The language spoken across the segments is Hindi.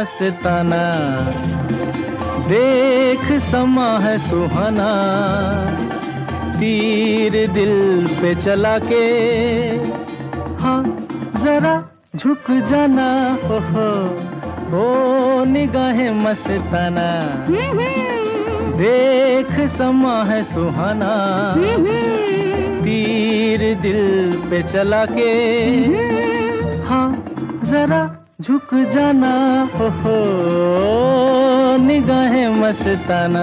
मस्ताना, देख समा है सुहाना, तीर दिल पे चला के, हाँ जरा झुक जाना, हो निगाहें मस्ताना, देख समा है सुहाना, तीर दिल पे चला के, हाँ जरा झुक जाना, हो निगाहें मस्ताना।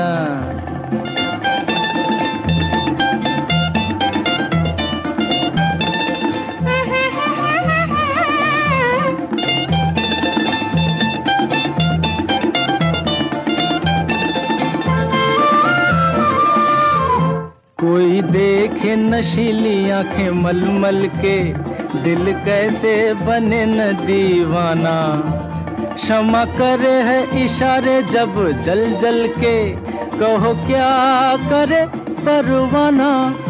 कोई देखे नशीली आंखें मलमल के, दिल कैसे बने न दीवाना, क्षमा करे है इशारे जब जल जल के, कहो क्या करे परवाना,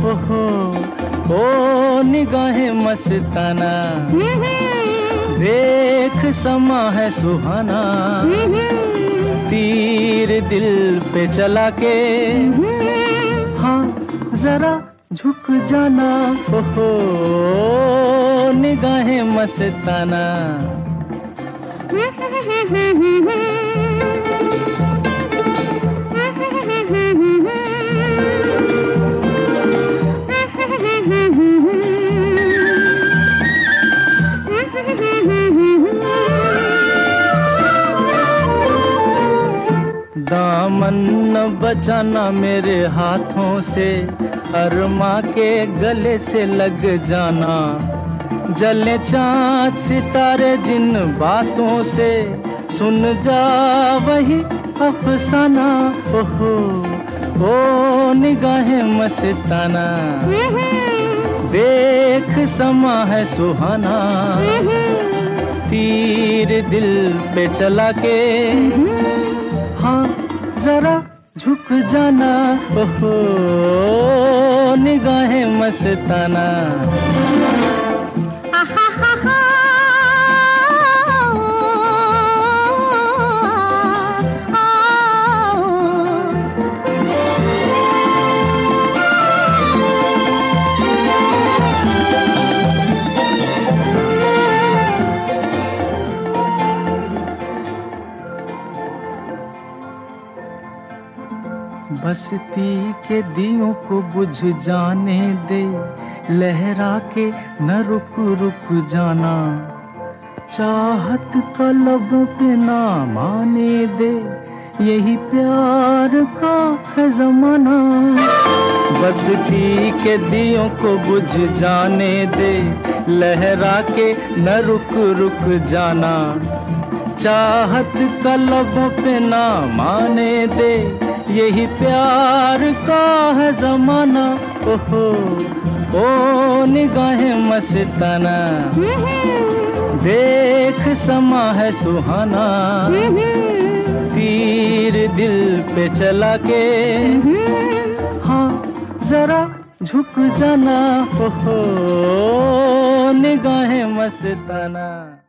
ओ निगाहें मस्ताना, देख समा है सुहाना, तीर दिल पे चला के, हाँ जरा झुक जाना, हो निगाहें मस्ताना। दामन न बचाना मेरे हाथों से, अरमा के गले से लग जाना, जले चाँद सितारे जिन बातों से, सुन जा वही अफसाना, ओ निगाहें मस्ताना, देख समा है सुहाना, तीर दिल पे चला के, हाँ जरा झुक जाना, हो निगाहें मस्ताना। बस्ती के दियों को बुझ जाने दे, लहरा के न रुक रुक जाना, चाहत का लबों पे ना माने दे, यही प्यार का है जमाना। बस्ती के दियों को बुझ जाने दे, लहरा के न रुक रुक जाना, चाहत का लबों पे ना माने दे, यही प्यार का है जमाना, ओ निगाहें मस्ताना, देख समा है सुहाना, तीर दिल पे चला के, हाँ जरा झुक जाना, हो निगाहें मस्ताना।